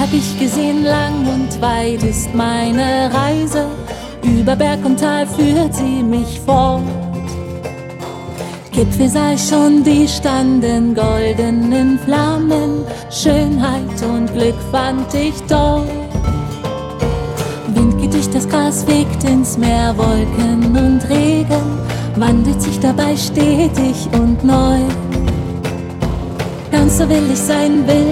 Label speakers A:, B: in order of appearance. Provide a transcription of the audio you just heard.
A: hab ich gesehen, lang und weit ist meine Reise. Über Berg und Tal führt sie mich fort. Gipfel sah ich schon, die standen golden in Flammen. Schönheit und Glück fand ich dort. Wind geht durch das Gras, fegt ins Meer, Wolken und Regen wandelt sich dabei stetig und neu. Ganz so will ich sein, will